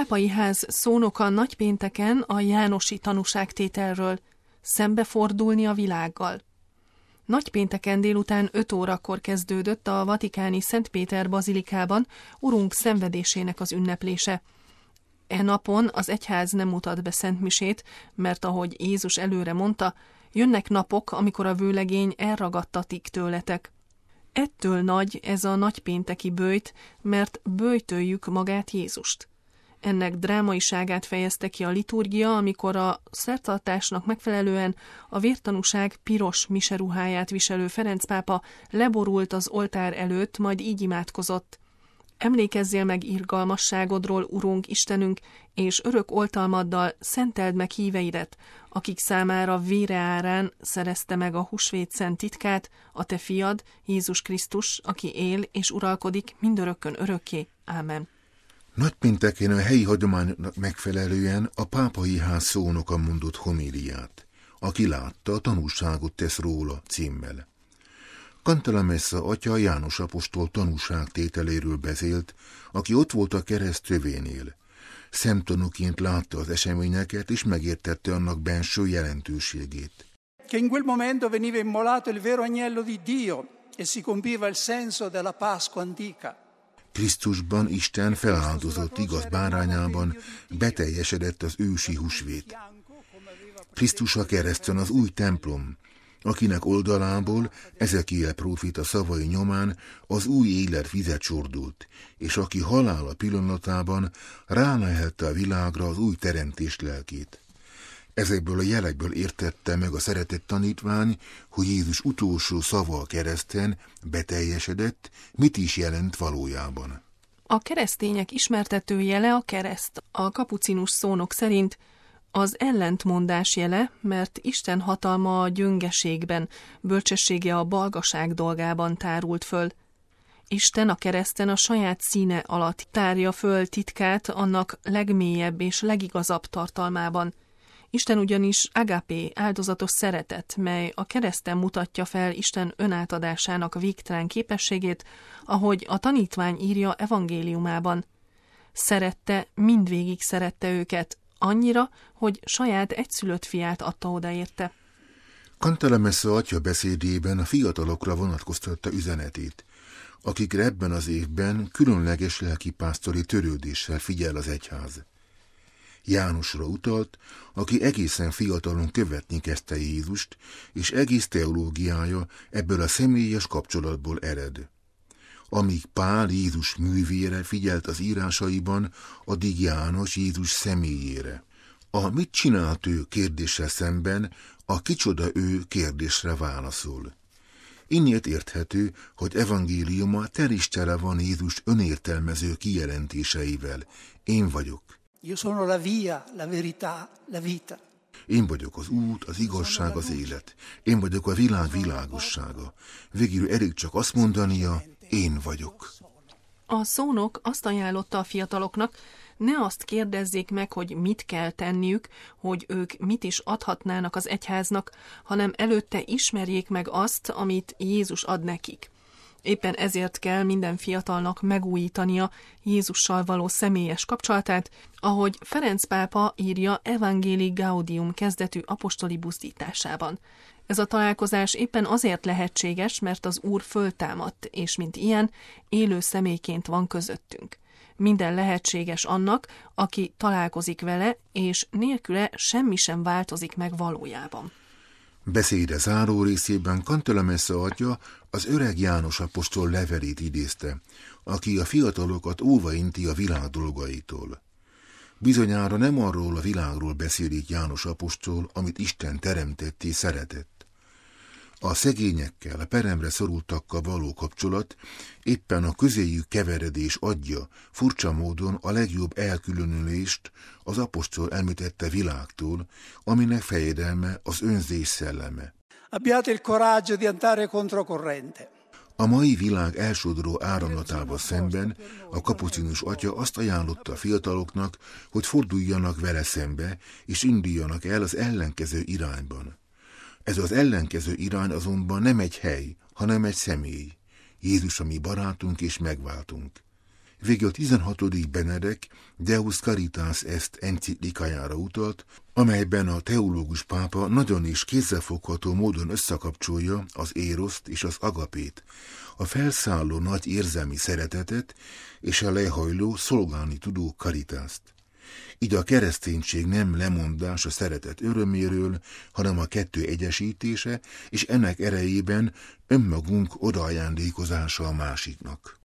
pápai ház szónoka nagypénteken a jánosi tanúságtételről, szembefordulni a világgal. Nagypénteken délután 5 órakor kezdődött a vatikáni Szent Péter bazilikában Urunk szenvedésének az ünneplése. E napon az egyház nem mutat be szentmisét, mert ahogy Jézus előre mondta, jönnek napok, amikor a vőlegény elragadtatik tőletek. Ettől nagy ez a nagypénteki böjt, mert böjtöljük magát Jézust. Ennek drámaiságát fejezte ki a liturgia, amikor a szertartásnak megfelelően a vértanúság piros miseruháját viselő Ferenc pápa leborult az oltár előtt, majd így imádkozott. Emlékezzél meg irgalmasságodról, Urunk Istenünk, és örök oltalmaddal szenteld meg híveidet, akik számára vére árán szerezte meg a húsvét szent titkát, a te fiad, Jézus Krisztus, aki él és uralkodik mindörökkön örökké. Ámen. Nagypénteken a helyi hagyományoknak megfelelően a pápai ház szónoka mondott homíliát, aki látta, tanúságot tesz róla címmel. Cantalamessa atya János apostol tanúságtételéről beszélt, aki ott volt a kereszt tövénél. Szemtanúként látta az eseményeket, és megértette annak benső jelentőségét. Che in quel momento veniva immolato il vero agnello di Dio e si compiva il senso della Pasqua antica. Krisztusban Isten feláldozott igaz bárányában beteljesedett az ősi húsvét. Krisztus a kereszten az új templom, akinek oldalából Ezekiel próféta szavai nyomán az új élet vizet csordult, és aki halála pillanatában rálehette a világra az új teremtés lelkét. Ezekből a jelekből értette meg a szeretett tanítvány, hogy Jézus utolsó szava a kereszten beteljesedett, mit is jelent valójában. A keresztények ismertető jele a kereszt. A kapucinus szónok szerint az ellentmondás jele, mert Isten hatalma a gyöngeségben, bölcsessége a balgaság dolgában tárult föl. Isten a kereszten a saját színe alatt tárja föl titkát annak legmélyebb és legigazabb tartalmában. Isten ugyanis agapé, áldozatos szeretet, mely a kereszten mutatja fel Isten önátadásának végtelen képességét, ahogy a tanítvány írja evangéliumában. Szerette, mindvégig szerette őket, annyira, hogy saját egyszülött fiát adta oda érte. Cantalamessa atya beszédében a fiatalokra vonatkoztatta üzenetét, akikre ebben az évben különleges lelkipásztori törődéssel figyel az egyház. Jánosra utalt, aki egészen fiatalon követni kezdte Jézust, és egész teológiája ebből a személyes kapcsolatból ered. Amíg Pál Jézus művére figyelt az írásaiban, addig János Jézus személyére. A mit csinált ő kérdéssel szemben, a kicsoda ő kérdésre válaszol. Innét érthető, hogy evangéliuma tele van Jézus önértelmező kijelentéseivel. Én vagyok. Io sono la via, la verità, la vita. Én vagyok az út, az igazság, az élet. Én vagyok a világ világossága. Végül elég csak azt mondania, én vagyok. A szónok azt ajánlotta a fiataloknak, ne azt kérdezzék meg, hogy mit kell tenniük, hogy ők mit is adhatnának az egyháznak, hanem előtte ismerjék meg azt, amit Jézus ad nekik. Éppen ezért kell minden fiatalnak megújítania Jézussal való személyes kapcsolatát, ahogy Ferenc pápa írja Evangelii Gaudium kezdetű apostoli buzdításában. Ez a találkozás éppen azért lehetséges, mert az Úr föltámadt, és mint ilyen, élő személyként van közöttünk. Minden lehetséges annak, aki találkozik vele, és nélküle semmi sem változik meg valójában. Beszéde záró részében Cantalamessa atya az öreg János apostol levelét idézte, aki a fiatalokat óvainti a világ dolgaitól. Bizonyára nem arról a világról beszélik János apostol, amit Isten teremtett és szeretett. A szegényekkel, a peremre szorultakkal való kapcsolat éppen a közéjük keveredés adja furcsa módon a legjobb elkülönülést az apostol említette világtól, aminek fejedelme az önzés szelleme. Abbiate il coraggio di andare controcorrente. A mai világ elsodró áramlatával szemben a kapucinus atya azt ajánlotta a fiataloknak, hogy forduljanak vele szembe, és induljanak el az ellenkező irányban. Ez az ellenkező irány azonban nem egy hely, hanem egy személy. Jézus a mi barátunk és megváltunk. Végül 16. Benedek Deus Caritas Est enciklikájára utalt, amelyben a teológus pápa nagyon is kézzelfogható módon összekapcsolja az éroszt és az agapét, a felszálló nagy érzelmi szeretetet és a lehajló, szolgálni tudó karitást. Így a kereszténység nem lemondás a szeretet öröméről, hanem a kettő egyesítése, és ennek erejében önmagunk odaajándékozása a másiknak.